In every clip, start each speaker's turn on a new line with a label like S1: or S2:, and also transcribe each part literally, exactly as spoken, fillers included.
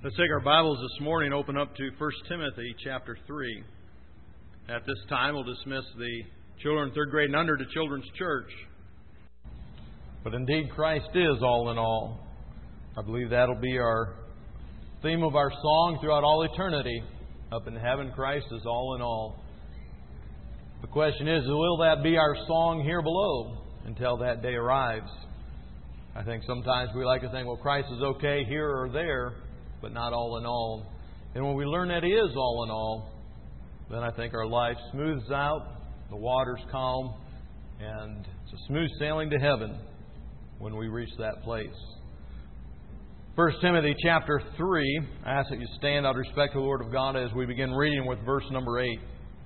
S1: Let's take our Bibles this morning and open up to First Timothy chapter three. At this time, we'll dismiss the children third grade and under to Children's Church. But indeed, Christ is all in all. I believe that'll be our theme of our song throughout all eternity. Up in heaven, Christ is all in all. The question is, will that be our song here below until that day arrives? I think sometimes we like to think, well, Christ is okay here or there, but not all in all. And when we learn that He is all in all, then I think our life smooths out, the water's calm, and it's a smooth sailing to heaven when we reach that place. First Timothy chapter three, I ask that you stand out of respect to the Word of God as we begin reading with verse number eight.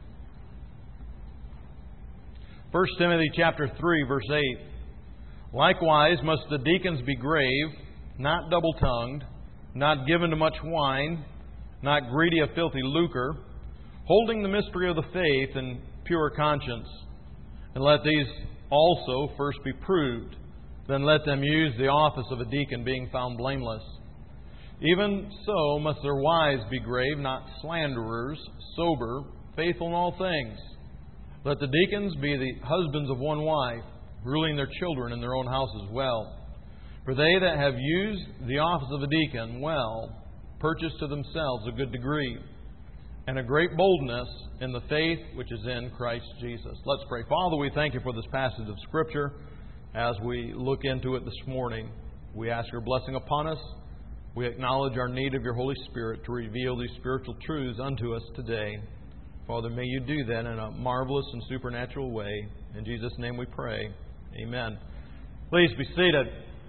S1: First Timothy chapter three, verse eight. Likewise must the deacons be grave, not double-tongued, not given to much wine, not greedy of filthy lucre, holding the mystery of the faith in pure conscience. And let these also first be proved. Then let them use the office of a deacon, being found blameless. Even so must their wives be grave, not slanderers, sober, faithful in all things. Let the deacons be the husbands of one wife, ruling their children in their own house as well. For they that have used the office of a deacon well purchase to themselves a good degree and a great boldness in the faith which is in Christ Jesus. Let's pray. Father, we thank You for this passage of Scripture. As we look into it this morning, we ask Your blessing upon us. We acknowledge our need of Your Holy Spirit to reveal these spiritual truths unto us today. Father, may You do that in a marvelous and supernatural way. In Jesus' name we pray. Amen. Please be seated.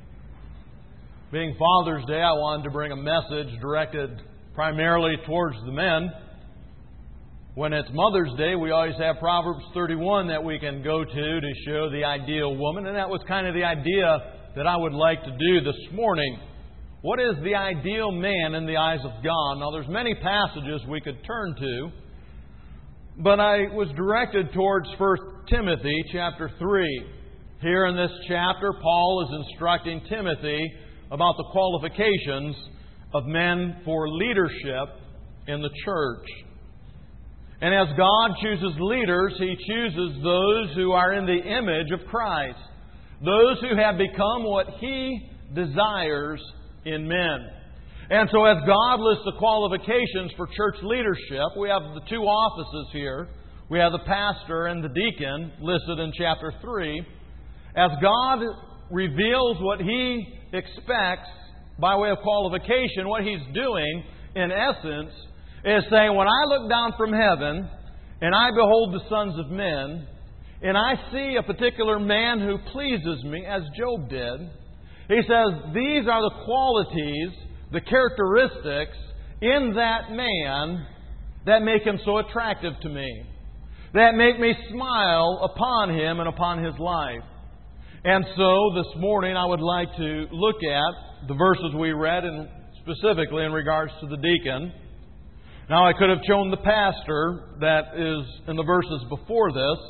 S1: Being Father's Day, I wanted to bring a message directed primarily towards the men. When it's Mother's Day, we always have Proverbs thirty-one that we can go to to show the ideal woman. And that was kind of the idea that I would like to do this morning. What is the ideal man in the eyes of God? Now, there's many passages we could turn to. But I was directed towards First Timothy chapter three. Here in this chapter, Paul is instructing Timothy about the qualifications of men for leadership in the church. And as God chooses leaders, He chooses those who are in the image of Christ. Those who have become what He desires in men. And so as God lists the qualifications for church leadership, we have the two offices here. We have the pastor and the deacon listed in chapter three. As God reveals what He expects by way of qualification, what He's doing, in essence, is saying, when I look down from heaven and I behold the sons of men, and I see a particular man who pleases me, as Job did, He says, these are the qualities, the characteristics in that man that make him so attractive to me, that make me smile upon him and upon his life. And so this morning I would like to look at the verses we read, and specifically in regards to the deacon. Now, I could have shown the pastor that is in the verses before this.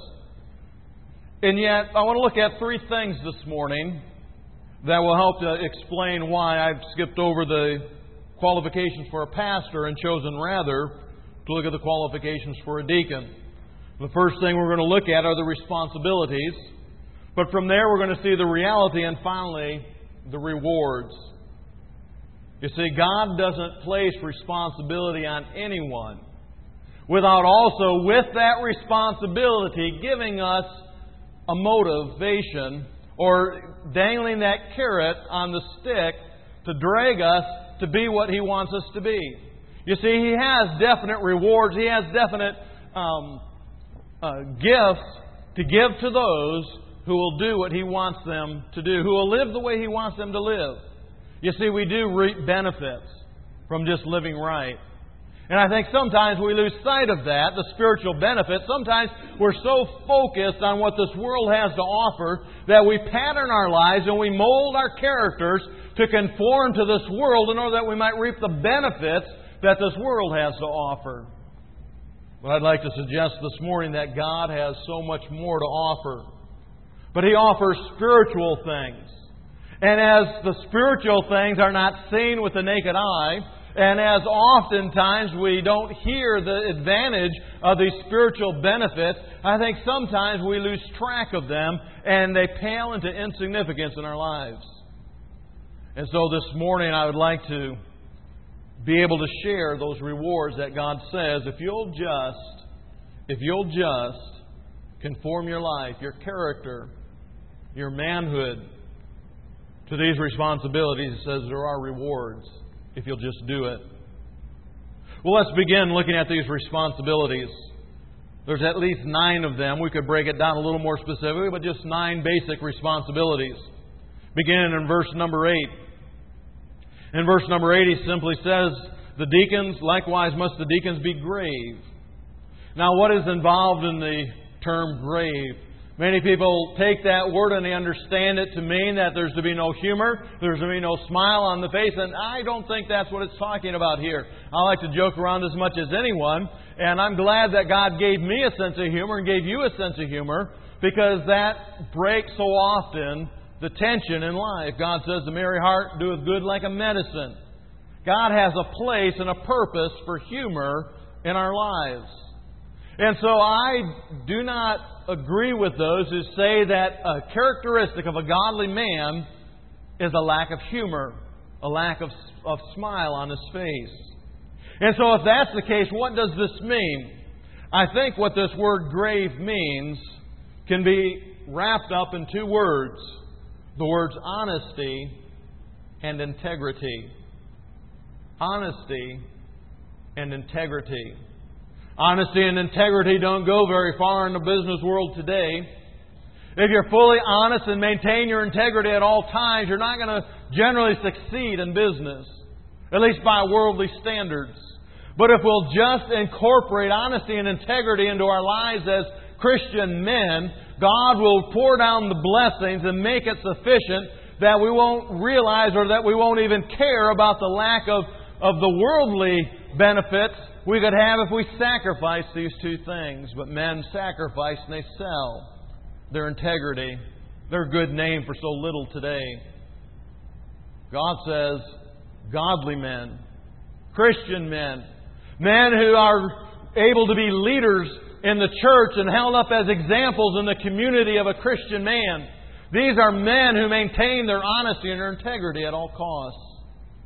S1: And yet, I want to look at three things this morning that will help to explain why I've skipped over the qualifications for a pastor and chosen rather to look at the qualifications for a deacon. The first thing we're going to look at are the responsibilities. But from there, we're going to see the reality and finally, the rewards. You see, God doesn't place responsibility on anyone without also, with that responsibility, giving us a motivation or dangling that carrot on the stick to drag us to be what He wants us to be. You see, He has definite rewards. He has definite um, uh, gifts to give to those who will do what He wants them to do, who will live the way He wants them to live. You see, we do reap benefits from just living right. And I think sometimes we lose sight of that, the spiritual benefits. Sometimes we're so focused on what this world has to offer that we pattern our lives and we mold our characters to conform to this world in order that we might reap the benefits that this world has to offer. But I'd like to suggest this morning that God has so much more to offer. But He offers spiritual things. And as the spiritual things are not seen with the naked eye, And as oftentimes we don't hear the advantage of these spiritual benefits, I think sometimes we lose track of them and they pale into insignificance in our lives. And so this morning I would like to be able to share those rewards that God says, if you'll just, if you'll just conform your life, your character, your manhood to these responsibilities, it says there are rewards if you'll just do it. Well, let's begin looking at these responsibilities. There's at least nine of them. We could break it down a little more specifically, but just nine basic responsibilities. Beginning in verse number eight. In verse number eight, he simply says, the deacons, likewise must the deacons be grave. Now, what is involved in the term grave? Many people take that word and they understand it to mean that there's to be no humor, there's to be no smile on the face, and I don't think that's what it's talking about here. I like to joke around as much as anyone, and I'm glad that God gave me a sense of humor and gave you a sense of humor, because that breaks so often the tension in life. God says, the merry heart doeth good like a medicine. God has a place and a purpose for humor in our lives. And so I do not agree with those who say that a characteristic of a godly man is a lack of humor, a lack of, of smile on his face. And so if that's the case, what does this mean? I think what this word grave means can be wrapped up in two words. The words honesty and integrity. Honesty and integrity. Honesty and integrity don't go very far in the business world today. If you're fully honest and maintain your integrity at all times, you're not going to generally succeed in business, at least by worldly standards. But if we'll just incorporate honesty and integrity into our lives as Christian men, God will pour down the blessings and make it sufficient that we won't realize or that we won't even care about the lack of, of the worldly benefits we could have if we sacrifice these two things. But men sacrifice and they sell their integrity, their good name for so little today. God says, godly men, Christian men, men who are able to be leaders in the church and held up as examples in the community of a Christian man. These are men who maintain their honesty and their integrity at all costs.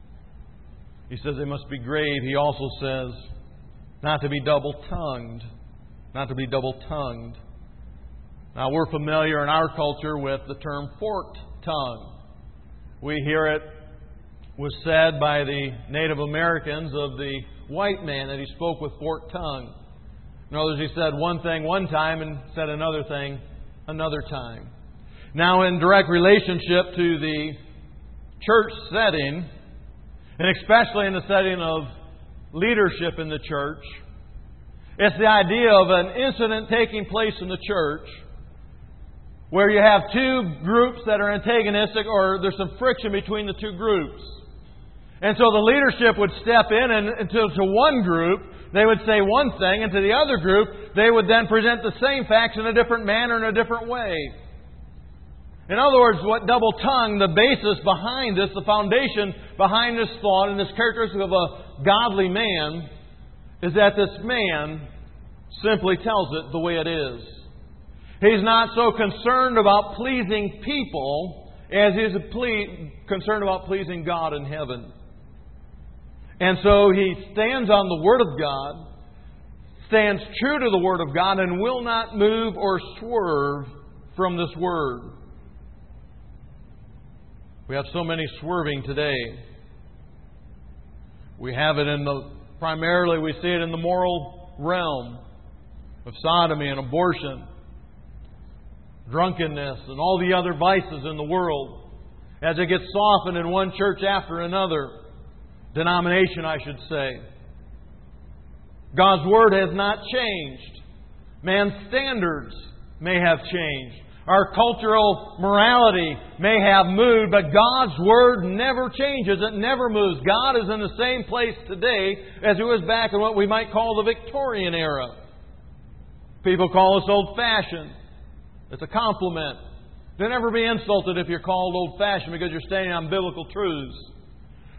S1: He says they must be grave. He also says not to be double-tongued. Not to be double-tongued. Now, we're familiar in our culture with the term forked tongue. We hear it was said by the Native Americans of the white man that he spoke with forked tongue. In other words, he said one thing one time and said another thing another time. Now, in direct relationship to the church setting, and especially in the setting of leadership in the church, it's the idea of an incident taking place in the church where you have two groups that are antagonistic or there's some friction between the two groups. And so the leadership would step in and, and to, to one group, they would say one thing, and to the other group, they would then present the same facts in a different manner, in a different way. In other words, what double tongue, the basis behind this, the foundation behind this thought and this characteristic of a godly man, is that this man simply tells it the way it is. He's not so concerned about pleasing people as he is ple- concerned about pleasing God in heaven. And so he stands on the Word of God, stands true to the Word of God, and will not move or swerve from this Word. We have so many swerving today. We have it in the, primarily we see it in the moral realm of sodomy and abortion, drunkenness, and all the other vices in the world. As it gets softened in one church after another, denomination I should say. God's Word has not changed. Man's standards may have changed. Our cultural morality may have moved, but God's Word never changes. It never moves. God is in the same place today as He was back in what we might call the Victorian era. People call us old-fashioned. It's a compliment. Don't ever be insulted if you're called old-fashioned because you're standing on biblical truths.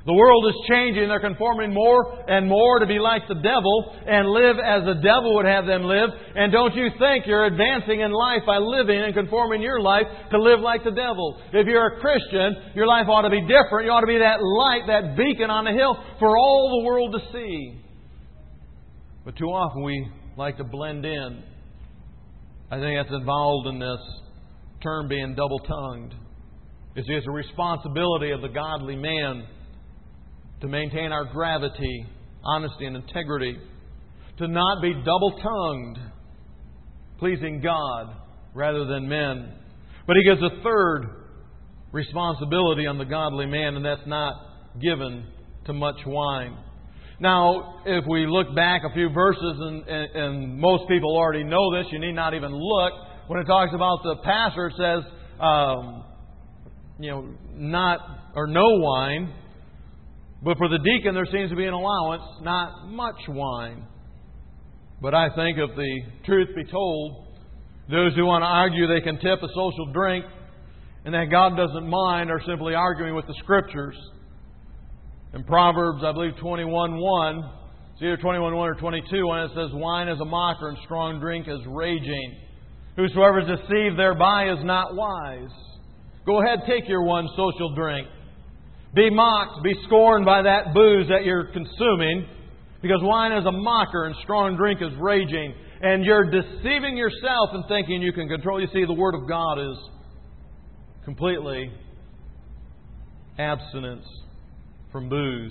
S1: The world is changing. They're conforming more and more to be like the devil and live as the devil would have them live. And don't you think you're advancing in life by living and conforming your life to live like the devil. If you're a Christian, your life ought to be different. You ought to be that light, that beacon on the hill for all the world to see. But too often we like to blend in. I think that's involved in this term being double-tongued. You see, it's a responsibility of the godly man to maintain our gravity, honesty, and integrity. To not be double-tongued, pleasing God rather than men. But He gives a third responsibility on the godly man, and that's not given to much wine. Now, if we look back a few verses, and, and, and most people already know this, you need not even look. When it talks about the pastor, it says, um, you know, not or no wine. But for the deacon, there seems to be an allowance, not much wine. But I think, if the truth be told, those who want to argue they can tip a social drink and that God doesn't mind are simply arguing with the Scriptures. In Proverbs, I believe twenty-one one, it's either twenty-one one or twenty-two, when it says, wine is a mocker and strong drink is raging. Whosoever is deceived thereby is not wise. Go ahead, take your one social drink. Be mocked, be scorned by that booze that you're consuming, because wine is a mocker and strong drink is raging. And you're deceiving yourself and thinking you can control. You see, the Word of God is completely abstinence from booze.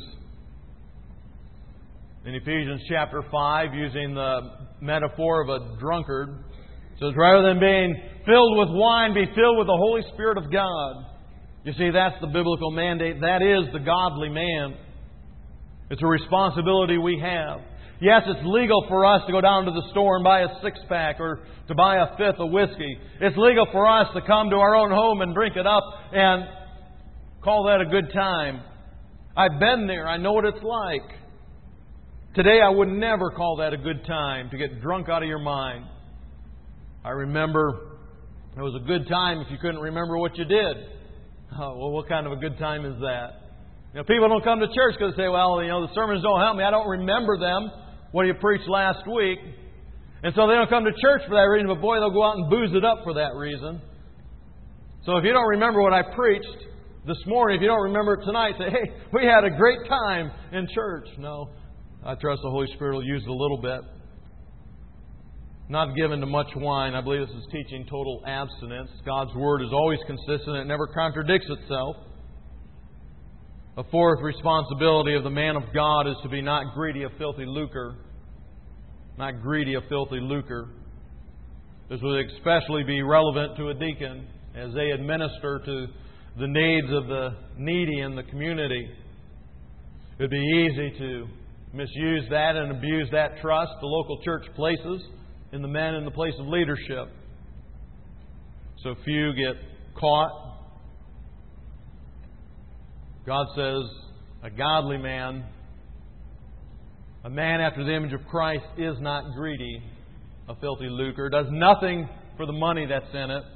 S1: In Ephesians chapter five, using the metaphor of a drunkard, it says, rather than being filled with wine, be filled with the Holy Spirit of God. You see, that's the biblical mandate. That is the godly man. It's a responsibility we have. Yes, it's legal for us to go down to the store and buy a six-pack or to buy a fifth of whiskey. It's legal for us to come to our own home and drink it up and call that a good time. I've been there. I know what it's like. Today, I would never call that a good time, to get drunk out of your mind. I remember it was a good time if you couldn't remember what you did. Oh, well, what kind of a good time is that? You know, people don't come to church because they say, well, you know, the sermons don't help me. I don't remember them, what you preached last week. And so they don't come to church for that reason, but boy, they'll go out and booze it up for that reason. So if you don't remember what I preached this morning, if you don't remember it tonight, say, hey, we had a great time in church. No, I trust the Holy Spirit will use it a little bit. Not given to much wine. I believe this is teaching total abstinence. God's Word is always consistent. It never contradicts itself. A fourth responsibility of the man of God is to be not greedy of filthy lucre. Not greedy of filthy lucre. This would especially be relevant to a deacon as they administer to the needs of the needy in the community. It would be easy to misuse that and abuse that trust the local church places in the men in the place of leadership. So few get caught. God says a godly man, a man after the image of Christ, is not greedy of filthy lucre, does nothing for the money that's in it.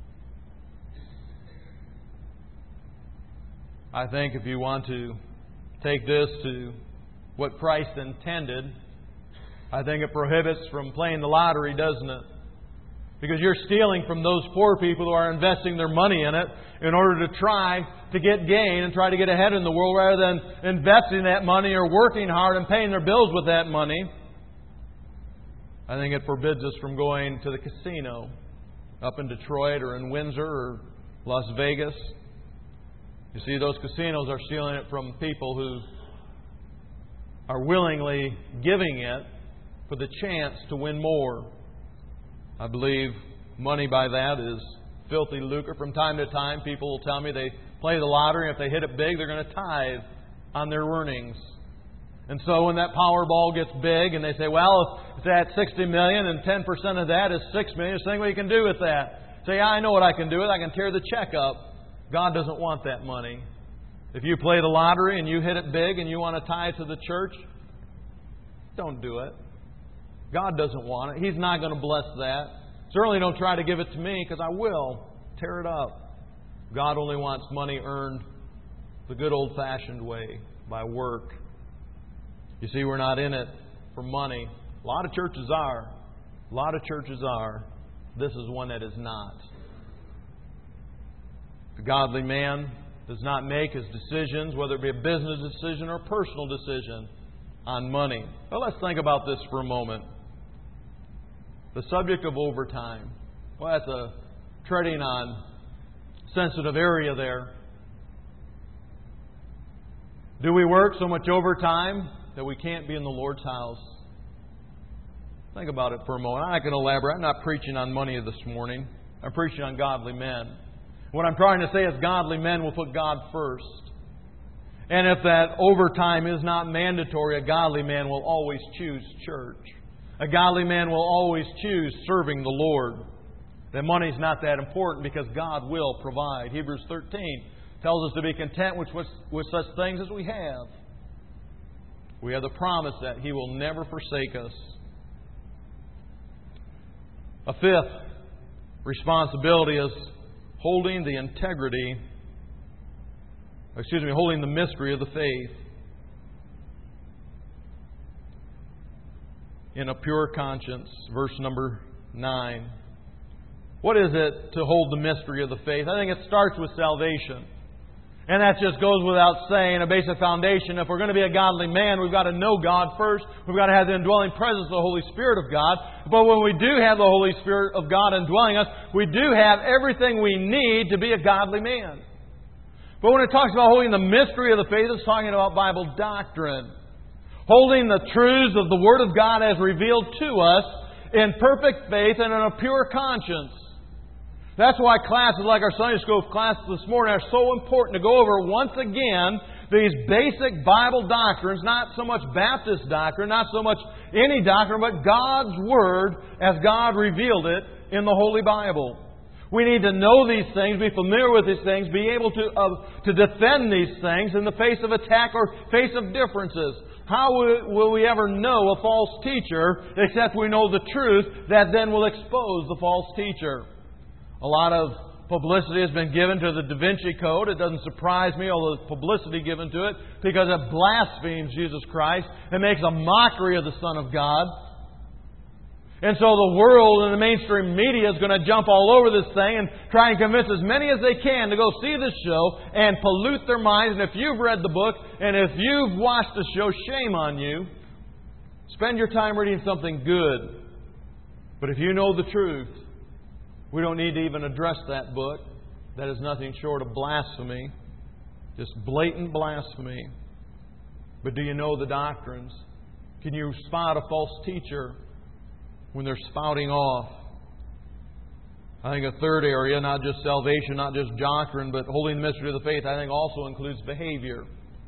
S1: I think if you want to take this to what Christ intended, I think it prohibits from playing the lottery, doesn't it? Because you're stealing from those poor people who are investing their money in it in order to try to get gain and try to get ahead in the world rather than investing that money or working hard and paying their bills with that money. I think it forbids us from going to the casino up in Detroit or in Windsor or Las Vegas. You see, those casinos are stealing it from people who are willingly giving it for the chance to win more. I believe money by that is filthy lucre. From time to time, people will tell me they play the lottery, and if they hit it big, they're going to tithe on their earnings. And so when that Powerball gets big, and they say, well, if it's at sixty million dollars and ten percent of that is six million dollars, there's nothing you can do with that. Say, yeah, I know what I can do with it. I can tear the check up. God doesn't want that money. If you play the lottery and you hit it big and you want to tithe to the church, don't do it. God doesn't want it. He's not going to bless that. Certainly don't try to give it to me, because I will tear it up. God only wants money earned the good old-fashioned way, by work. You see, we're not in it for money. A lot of churches are. A lot of churches are. This is one that is not. The godly man does not make his decisions, whether it be a business decision or a personal decision, on money. Well, let's think about this for a moment. The subject of overtime. Well, that's a treading on sensitive area there. Do we work so much overtime that we can't be in the Lord's house? Think about it for a moment. I can elaborate. I'm not preaching on money this morning. I'm preaching on godly men. What I'm trying to say is godly men will put God first. And if that overtime is not mandatory, a godly man will always choose church. A godly man will always choose serving the Lord. That money's not that important because God will provide. Hebrews thirteen tells us to be content with, with such things as we have. We have the promise that He will never forsake us. A fifth responsibility is holding the integrity, excuse me, holding the mystery of the faith in a pure conscience. Verse number nine. What is it to hold the mystery of the faith? I think it starts with salvation. And that just goes without saying, a basic foundation. If we're going to be a godly man, we've got to know God first. We've got to have the indwelling presence of the Holy Spirit of God. But when we do have the Holy Spirit of God indwelling us, we do have everything we need to be a godly man. But when it talks about holding the mystery of the faith, it's talking about Bible doctrine. Holding the truths of the Word of God as revealed to us in perfect faith and in a pure conscience. That's why classes like our Sunday school class this morning are so important to go over once again these basic Bible doctrines, not so much Baptist doctrine, not so much any doctrine, but God's Word as God revealed it in the Holy Bible. We need to know these things, be familiar with these things, be able to, uh, to defend these things in the face of attack or face of differences. How will we ever know a false teacher except we know the truth that then will expose the false teacher? A lot of publicity has been given to the Da Vinci Code. It doesn't surprise me, all the publicity given to it, because it blasphemes Jesus Christ and makes a mockery of the Son of God. And so the world and the mainstream media is going to jump all over this thing and try and convince as many as they can to go see this show and pollute their minds. And if you've read the book and if you've watched the show, shame on you. Spend your time reading something good. But if you know the truth, we don't need to even address that book. That is nothing short of blasphemy. Just blatant blasphemy. But do you know the doctrines? Can you spot a false teacher when they're spouting off? I think a third area, not just salvation, not just doctrine, but holding the mystery of the faith, I think also includes behavior.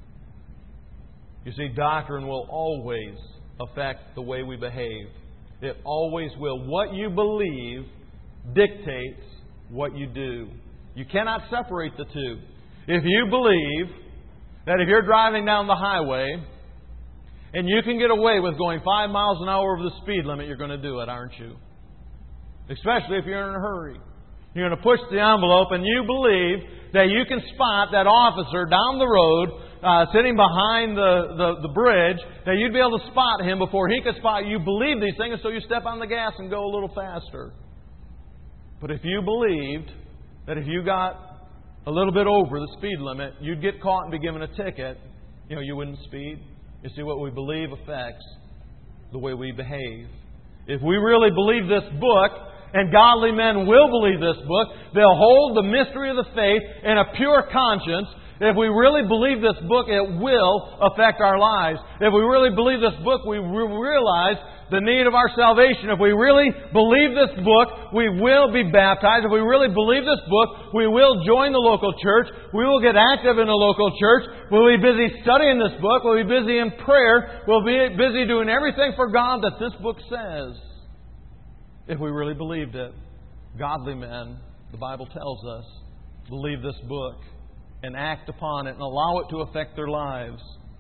S1: You see, doctrine will always affect the way we behave. It always will. What you believe dictates what you do. You cannot separate the two. If you believe that if you're driving down the highway and you can get away with going five miles an hour over the speed limit, you're going to do it, aren't you? Especially if you're in a hurry. You're going to push the envelope and you believe that you can spot that officer down the road uh, sitting behind the, the, the bridge, that you'd be able to spot him before he could spot you. You believe these things, so you step on the gas and go a little faster. But if you believed that if you got a little bit over the speed limit, you'd get caught and be given a ticket, you know, you wouldn't speed. You see, what we believe affects the way we behave. If we really believe this book, and godly men will believe this book, they'll hold the mystery of the faith in a pure conscience. If we really believe this book, it will affect our lives. If we really believe this book, we realize the need of our salvation. If we really believe this book, we will be baptized. If we really believe this book, we will join the local church. We will get active in the local church. We'll be busy studying this book. We'll be busy in prayer. We'll be busy doing everything for God that this book says. If we really believed it. Godly men, the Bible tells us, believe this book and act upon it and allow it to affect their lives.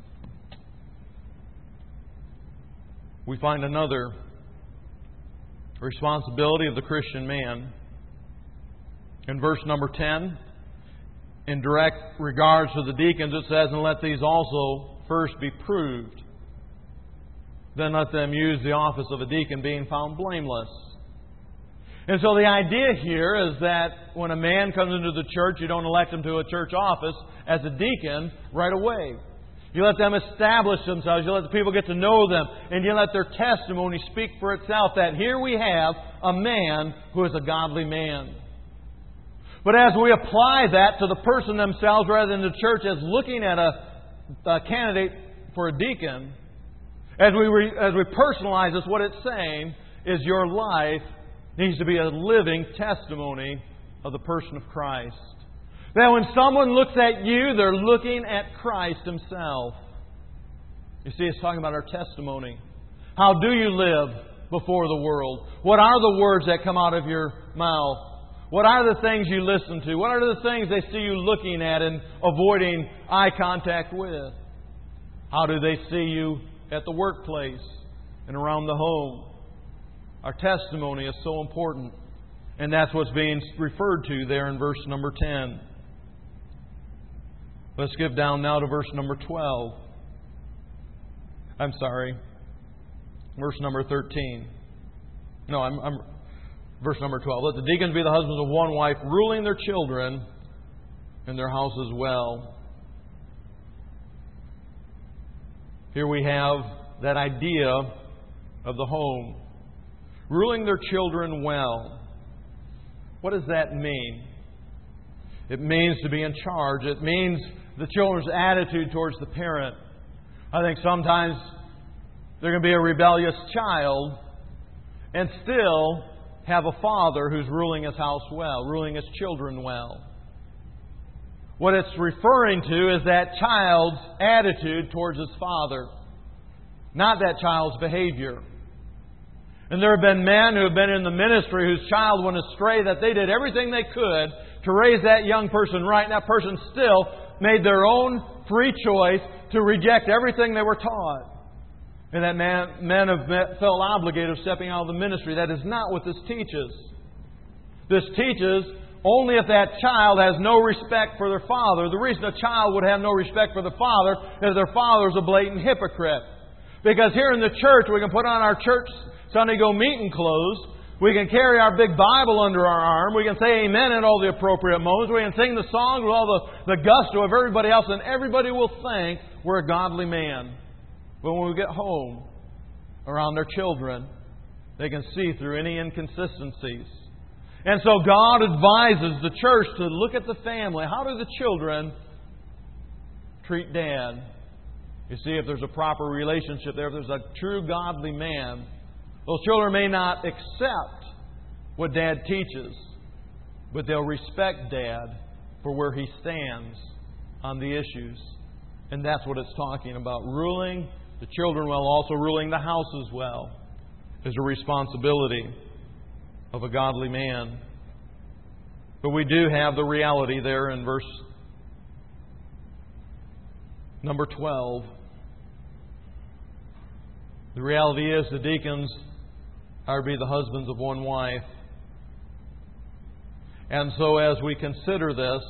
S1: We find another responsibility of the Christian man. In verse number ten, in direct regards to the deacons, it says, and let these also first be proved. Then let them use the office of a deacon, being found blameless. And so the idea here is that when a man comes into the church, you don't elect him to a church office as a deacon right away. You let them establish themselves. You let the people get to know them. And you let their testimony speak for itself that here we have a man who is a godly man. But as we apply that to the person themselves rather than the church as looking at a, a candidate for a deacon, as we, re, as we personalize this, what it's saying is your life needs to be a living testimony of the person of Christ. That when someone looks at you, they're looking at Christ Himself. You see, it's talking about our testimony. How do you live before the world? What are the words that come out of your mouth? What are the things you listen to? What are the things they see you looking at and avoiding eye contact with? How do they see you at the workplace and around the home? Our testimony is so important. And that's what's being referred to there in verse number ten. Let's skip down now to verse number twelve. I'm sorry. Verse number thirteen. No, I'm, I'm verse number twelve. Let the deacons be the husbands of one wife, ruling their children and their house as well. Here we have that idea of the home. Ruling their children well. What does that mean? It means to be in charge. It means the children's attitude towards the parent. I think sometimes there can be a rebellious child and still have a father who's ruling his house well, ruling his children well. What it's referring to is that child's attitude towards his father, not that child's behavior. And there have been men who have been in the ministry whose child went astray, that they did everything they could to raise that young person right, and that person still made their own free choice to reject everything they were taught. And that man, men have felt obligated of stepping out of the ministry. That is not what this teaches. This teaches only if that child has no respect for their father. The reason a child would have no respect for the father is their father is a blatant hypocrite. Because here in the church, we can put on our church Sunday go meeting clothes. We can carry our big Bible under our arm. We can say amen at all the appropriate moments. We can sing the songs with all the, the gusto of everybody else. And everybody will think we're a godly man. But when we get home, around their children, they can see through any inconsistencies. And so God advises the church to look at the family. How do the children treat Dad? You see, if there's a proper relationship there, if there's a true godly man, those children may not accept what Dad teaches, but they'll respect Dad for where he stands on the issues. And that's what it's talking about. Ruling the children well, also ruling the house as well, is a responsibility of a godly man. But we do have the reality there in verse number twelve. The reality is the deacons are to be the husbands of one wife. And so as we consider this,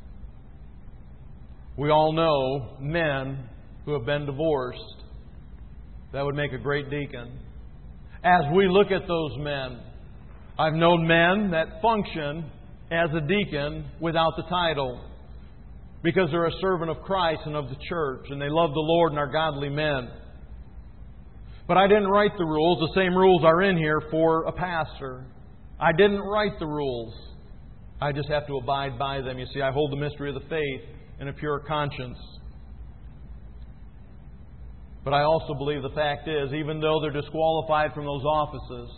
S1: we all know men who have been divorced. That would make a great deacon. As we look at those men, I've known men that function as a deacon without the title, because they're a servant of Christ and of the church, and they love the Lord and are godly men. But I didn't write the rules. The same rules are in here for a pastor. I didn't write the rules. I just have to abide by them. You see, I hold the mystery of the faith in a pure conscience. But I also believe the fact is, even though they're disqualified from those offices,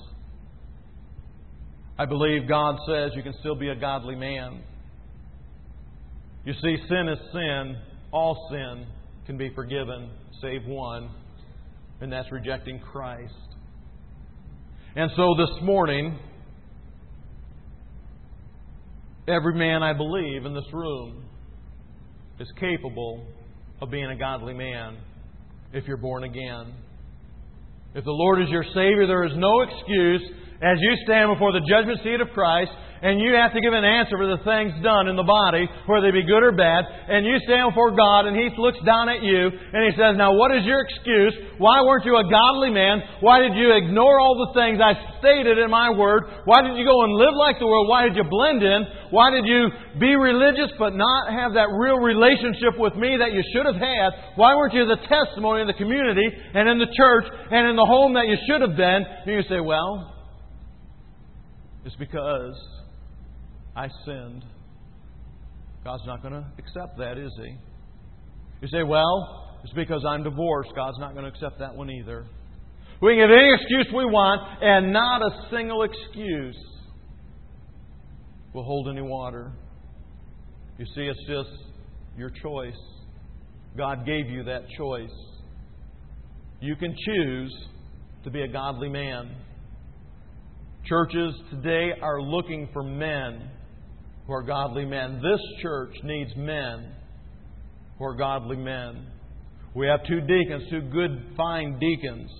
S1: I believe God says you can still be a godly man. You see, sin is sin. All sin can be forgiven, save one, and that's rejecting Christ. And so this morning, every man, I believe, in this room is capable of being a godly man if you're born again. If the Lord is your Savior, there is no excuse as you stand before the judgment seat of Christ and you have to give an answer for the things done in the body, whether they be good or bad, and you stand before God and He looks down at you and He says, now what is your excuse? Why weren't you a godly man? Why did you ignore all the things I stated in my Word? Why did you go and live like the world? Why did you blend in? Why did you be religious but not have that real relationship with me that you should have had? Why weren't you the testimony in the community and in the church and in the home that you should have been? And you say, well, it's because I sinned. God's not going to accept that, is He? You say, well, it's because I'm divorced. God's not going to accept that one either. We can give any excuse we want, and not a single excuse will hold any water. You see, it's just your choice. God gave you that choice. You can choose to be a godly man. Churches today are looking for men who are godly men. This church needs men who are godly men. We have two deacons, two good, fine deacons.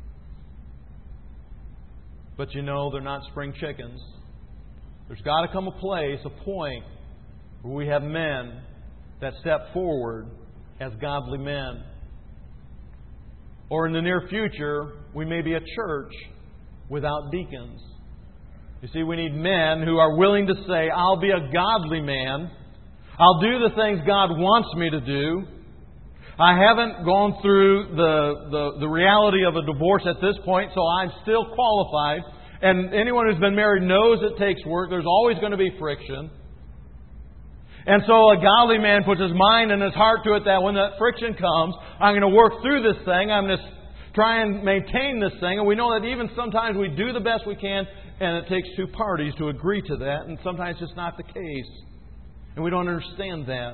S1: But you know, they're not spring chickens. There's got to come a place, a point, where we have men that step forward as godly men. Or in the near future, we may be a church without deacons. You see, we need men who are willing to say, I'll be a godly man. I'll do the things God wants me to do. I haven't gone through the, the, the reality of a divorce at this point, so I'm still qualified. And anyone who's been married knows it takes work. There's always going to be friction. And so a godly man puts his mind and his heart to it that when that friction comes, I'm going to work through this thing. I'm going to try and maintain this thing. And we know that even sometimes we do the best we can, and it takes two parties to agree to that. And sometimes it's not the case. And we don't understand that.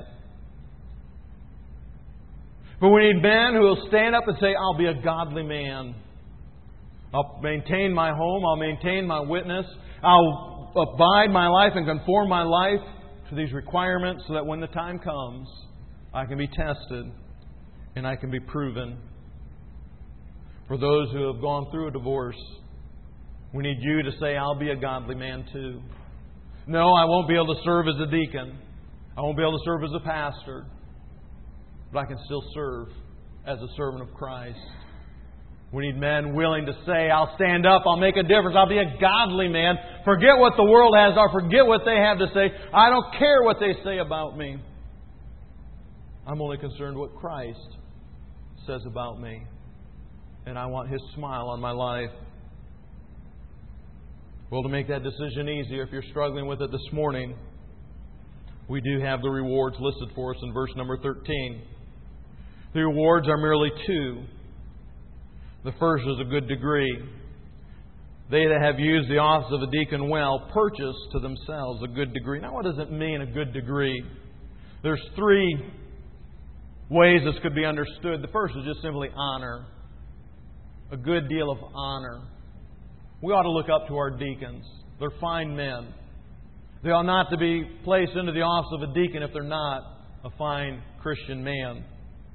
S1: But we need men who will stand up and say, I'll be a godly man. I'll maintain my home. I'll maintain my witness. I'll abide my life and conform my life to these requirements so that when the time comes, I can be tested and I can be proven. For those who have gone through a divorce, we need you to say, I'll be a godly man too. No, I won't be able to serve as a deacon. I won't be able to serve as a pastor. But I can still serve as a servant of Christ. We need men willing to say, I'll stand up, I'll make a difference, I'll be a godly man. Forget what the world has, or forget what they have to say. I don't care what they say about me. I'm only concerned what Christ says about me. And I want His smile on my life. Well, to make that decision easier, if you're struggling with it this morning, we do have the rewards listed for us in verse number thirteen. The rewards are merely two. The first is a good degree. They that have used the office of a deacon well purchase to themselves a good degree. Now, what does it mean, a good degree? There's three ways this could be understood. The first is just simply honor. A good deal of honor. We ought to look up to our deacons. They're fine men. They ought not to be placed into the office of a deacon if they're not a fine Christian man.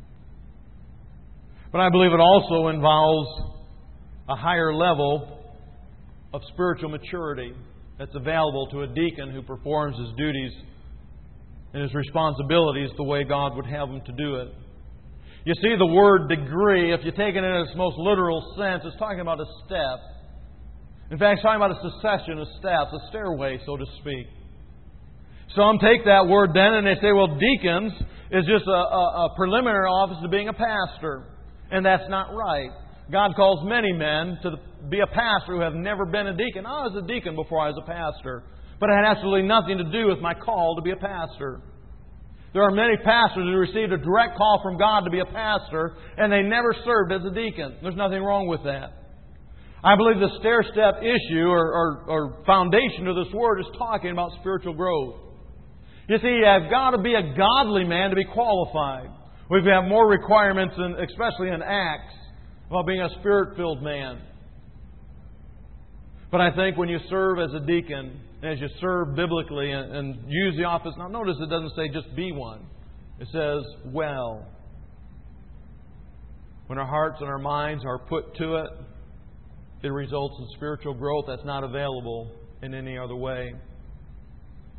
S1: But I believe it also involves a higher level of spiritual maturity that's available to a deacon who performs his duties and his responsibilities the way God would have him to do it. You see, the word degree, if you take it in its most literal sense, it's talking about a step. In fact, it's talking about a succession of steps, a stairway, so to speak. Some take that word then and they say, well, deacons is just a, a, a preliminary office to being a pastor. And that's not right. God calls many men to be a pastor who have never been a deacon. I was a deacon before I was a pastor. But it had absolutely nothing to do with my call to be a pastor. There are many pastors who received a direct call from God to be a pastor, and they never served as a deacon. There's nothing wrong with that. I believe the stair-step issue or, or, or foundation of this word is talking about spiritual growth. You see, you've got to be a godly man to be qualified. We have more requirements, in, especially in Acts, about being a Spirit-filled man. But I think when you serve as a deacon, as you serve biblically and, and use the office, now notice it doesn't say just be one. It says, well. When our hearts and our minds are put to it, it results in spiritual growth that's not available in any other way.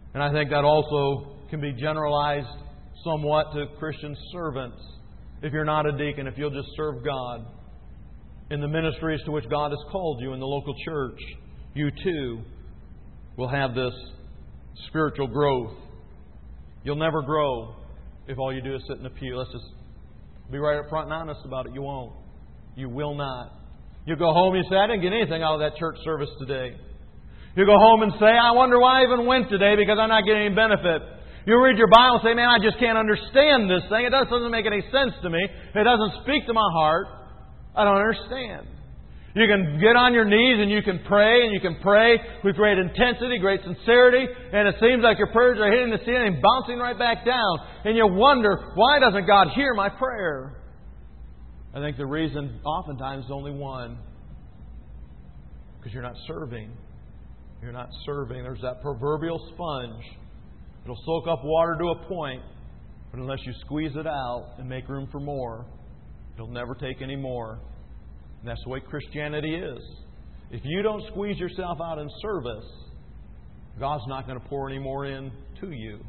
S1: And I think that also can be generalized somewhat to Christian servants. If you're not a deacon, if you'll just serve God in the ministries to which God has called you in the local church, you too will have this spiritual growth. You'll never grow if all you do is sit in the pew. Let's just be right up front and honest about it. You won't. You will not. You go home and you say, I didn't get anything out of that church service today. You go home and say, I wonder why I even went today because I'm not getting any benefit. You read your Bible and say, man, I just can't understand this thing. It doesn't make any sense to me. It doesn't speak to my heart. I don't understand. You can get on your knees and you can pray, and you can pray with great intensity, great sincerity, and it seems like your prayers are hitting the ceiling and bouncing right back down. And you wonder, why doesn't God hear my prayer? I think the reason oftentimes is only one. Because you're not serving. You're not serving. There's that proverbial sponge. It'll soak up water to a point, but unless you squeeze it out and make room for more, it'll never take any more. And that's the way Christianity is. If you don't squeeze yourself out in service, God's not going to pour any more in to you.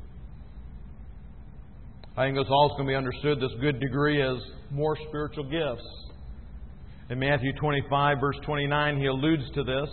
S1: I think it's also going to be understood, this good degree, as more spiritual gifts. In Matthew twenty-five, verse twenty-nine, He alludes to this.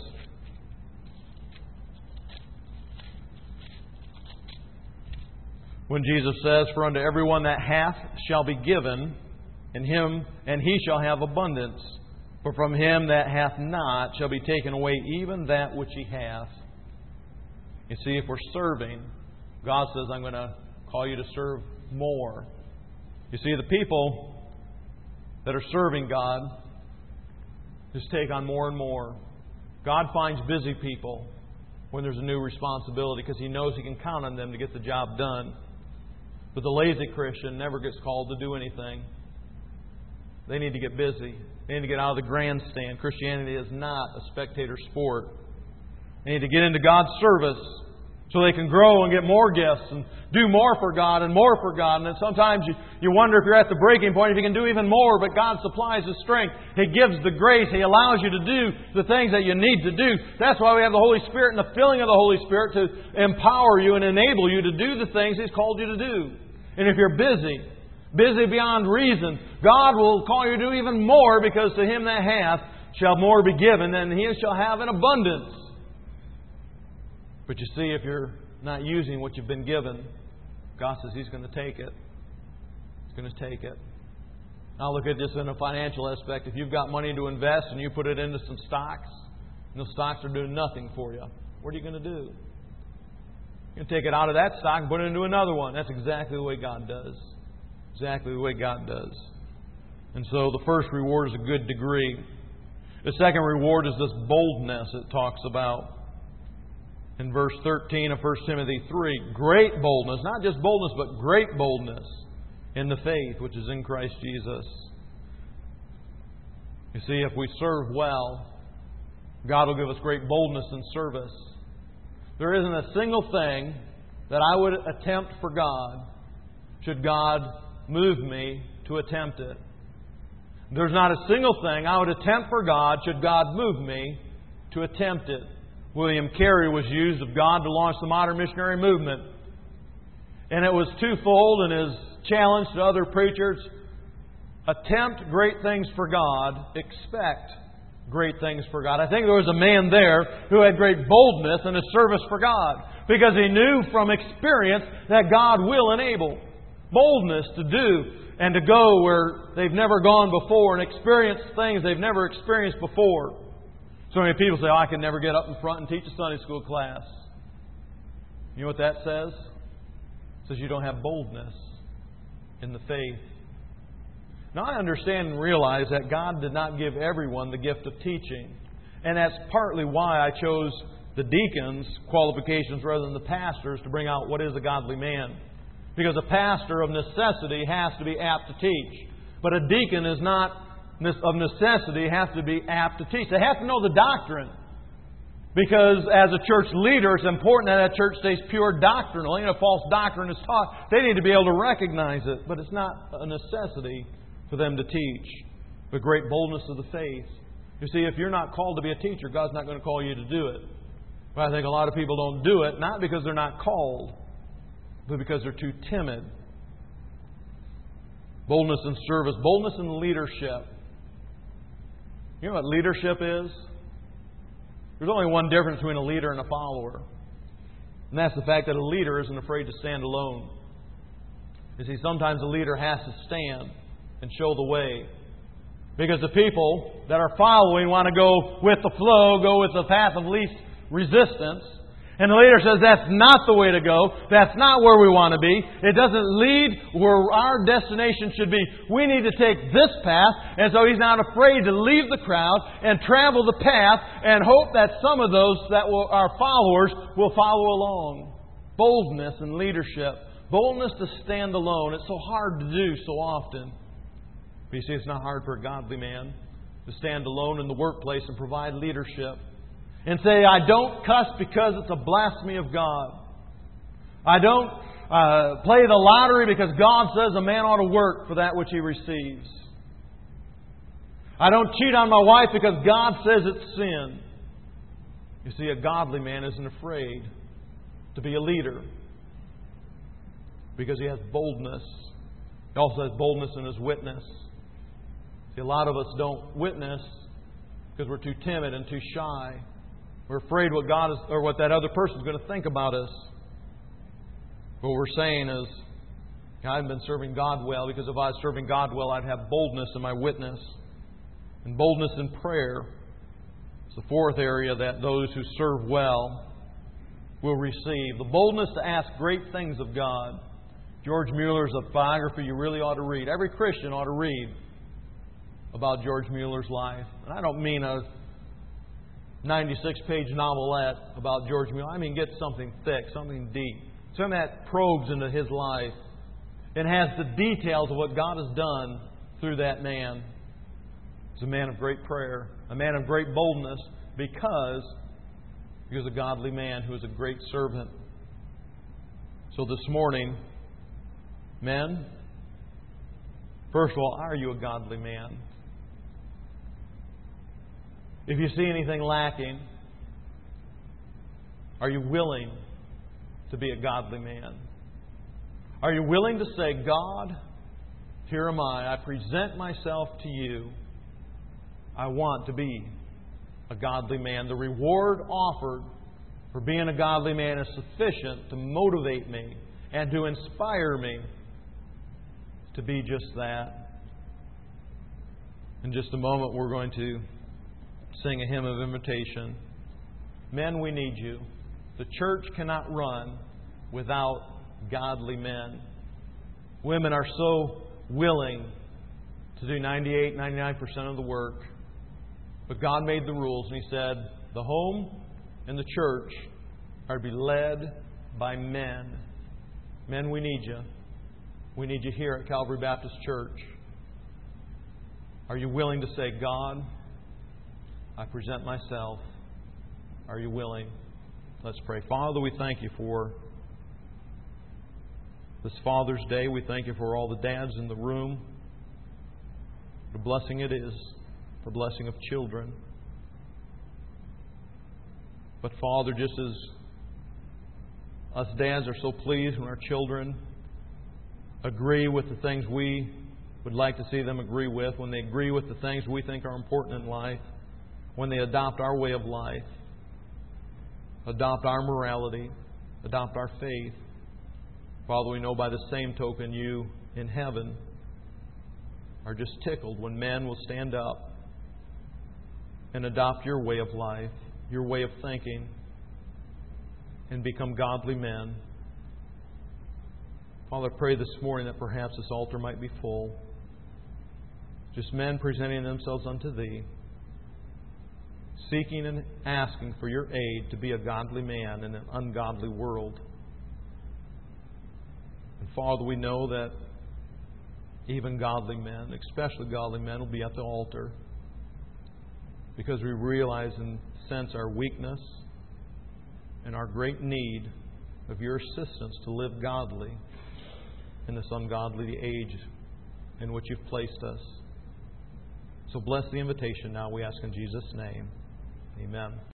S1: When Jesus says, For unto everyone that hath shall be given, and him and he shall have abundance. But from him that hath not shall be taken away even that which he hath. You see, if we're serving, God says, I'm going to call you to serve more. You see, the people that are serving God just take on more and more. God finds busy people when there's a new responsibility because He knows He can count on them to get the job done. But the lazy Christian never gets called to do anything. They need to get busy. They need to get out of the grandstand. Christianity is not a spectator sport. They need to get into God's service so they can grow and get more gifts and do more for God and more for God. And then sometimes you, you wonder if you're at the breaking point, if you can do even more, but God supplies the strength. He gives the grace. He allows you to do the things that you need to do. That's why we have the Holy Spirit and the filling of the Holy Spirit to empower you and enable you to do the things He's called you to do. And if you're busy, busy beyond reason, God will call you to do even more, because to him that hath shall more be given, and he shall have an abundance. But you see, if you're not using what you've been given, God says He's going to take it. He's going to take it. Now look at this in a financial aspect. If you've got money to invest and you put it into some stocks, and those stocks are doing nothing for you, what are you going to do? You can take it out of that stock and put it into another one. That's exactly the way God does. Exactly the way God does. And so the first reward is a good degree. The second reward is this boldness it talks about. In verse thirteen of First Timothy three, great boldness, not just boldness, but great boldness in the faith which is in Christ Jesus. You see, if we serve well, God will give us great boldness in service. There isn't a single thing that I would attempt for God should God move me to attempt it. There's not a single thing I would attempt for God should God move me to attempt it. William Carey was used of God to launch the modern missionary movement. And it was twofold in his challenge to other preachers. Attempt great things for God. Expect great things for God. I think there was a man there who had great boldness in his service for God, because he knew from experience that God will enable. Boldness to do and to go where they've never gone before and experience things they've never experienced before. So many people say, oh, I can never get up in front and teach a Sunday school class. You know what that says? It says you don't have boldness in the faith. Now, I understand and realize that God did not give everyone the gift of teaching. And that's partly why I chose the deacons' qualifications rather than the pastors to bring out what is a godly man. Because a pastor of necessity has to be apt to teach. But a deacon is not of necessity, has to be apt to teach. They have to know the doctrine. Because as a church leader, it's important that that church stays pure doctrinally. And if false doctrine is taught, they need to be able to recognize it. But it's not a necessity for them to teach. The great boldness of the faith. You see, if you're not called to be a teacher, God's not going to call you to do it. But I think a lot of people don't do it, not because they're not called, but because they're too timid. Boldness in service, boldness in leadership. You know what leadership is? There's only one difference between a leader and a follower. And that's the fact that a leader isn't afraid to stand alone. You see, sometimes a leader has to stand and show the way. Because the people that are following want to go with the flow, go with the path of least resistance. And the leader says, that's not the way to go. That's not where we want to be. It doesn't lead where our destination should be. We need to take this path. And so he's not afraid to leave the crowd and travel the path and hope that some of those that will, are followers will follow along. Boldness in leadership. Boldness to stand alone. It's so hard to do so often. But you see, it's not hard for a godly man to stand alone in the workplace and provide leadership. And say, I don't cuss because it's a blasphemy of God. I don't uh, play the lottery because God says a man ought to work for that which he receives. I don't cheat on my wife because God says it's sin. You see, a godly man isn't afraid to be a leader because he has boldness. He also has boldness in his witness. See, a lot of us don't witness because we're too timid and too shy. We're afraid what God is, or what that other person is going to think about us. What we're saying is, I haven't been serving God well, because if I was serving God well, I'd have boldness in my witness. And boldness in prayer is the fourth area that those who serve well will receive. The boldness to ask great things of God. George Mueller's a biography you really ought to read. Every Christian ought to read about George Mueller's life. And I don't mean a ninety-six page novelette about George Mueller. I mean, get something thick, something deep. Something that probes into his life and has the details of what God has done through that man. He's a man of great prayer, a man of great boldness, because he was a godly man who was a great servant. So this morning, men, first of all, are you a godly man? If you see anything lacking, are you willing to be a godly man? Are you willing to say, God, here am I. I present myself to you. I want to be a godly man. The reward offered for being a godly man is sufficient to motivate me and to inspire me to be just that. In just a moment, we're going to sing a hymn of invitation. Men, we need you. The church cannot run without godly men. Women are so willing to do ninety-eight, ninety-nine percent of the work. But God made the rules, and He said, the home and the church are to be led by men. Men, we need you. We need you here at Calvary Baptist Church. Are you willing to say, God, I present myself. Are you willing? Let's pray. Father, we thank you for this Father's Day. We thank you for all the dads in the room. The blessing it is, the blessing of children. But Father, just as us dads are so pleased when our children agree with the things we would like to see them agree with, when they agree with the things we think are important in life, when they adopt our way of life, adopt our morality, adopt our faith. Father, we know by the same token you in heaven are just tickled when men will stand up and adopt your way of life, your way of thinking, and become godly men. Father, I pray this morning that perhaps this altar might be full. Just men presenting themselves unto Thee, seeking and asking for your aid to be a godly man in an ungodly world. And Father, we know that even godly men, especially godly men, will be at the altar because we realize and sense our weakness and our great need of your assistance to live godly in this ungodly age in which you've placed us. So bless the invitation now, we ask in Jesus' name. Amen.